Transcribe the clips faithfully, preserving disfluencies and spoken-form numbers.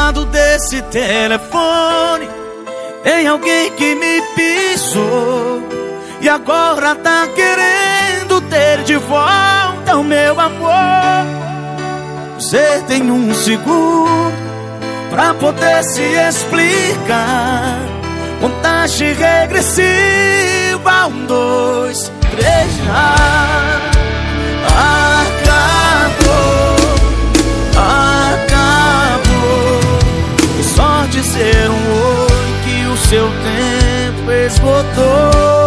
lado desse telefone tem alguém que me pisou e agora tá querendo ter de volta o meu amor. Você tem um segundo pra poder se explicar. Contagem regressiva, um, dois, três, já acabou, acabou. E só dizer um oi que o seu tempo esgotou.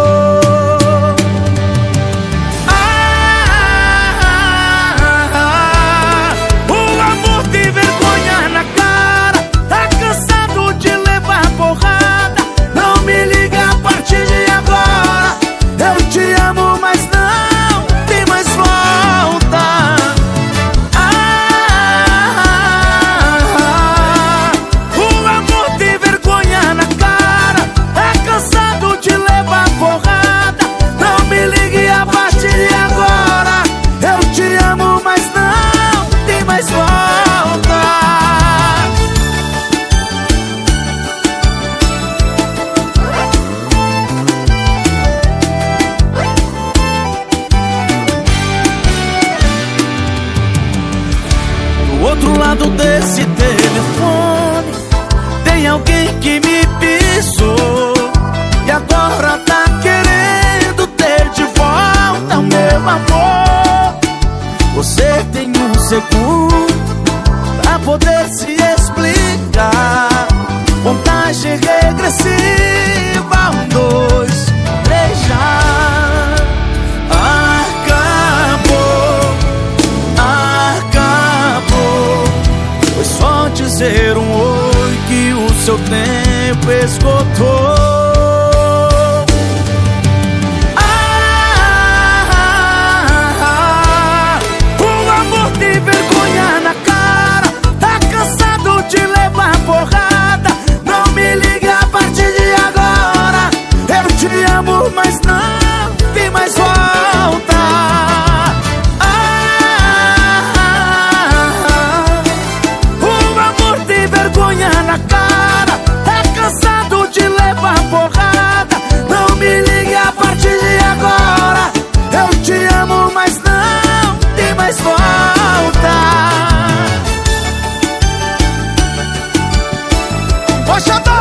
Do outro lado desse telefone tem alguém que me pisou e agora tá querendo ter de volta o meu amor. Você tem um segundo pra poder se explicar. Contagem regressiva, um, dois, três, já dizer um oi que o seu tempo esgotou. Ah, ah, ah, o amor tem vergonha na cara, tá cansado de levar porrada. Não me ligue a partir de agora. Eu te amo, mas não tem mais volta. Na cara, é cansado de levar porrada. Não me ligue a partir de agora. Eu te amo, mas não tem mais volta. Poxa,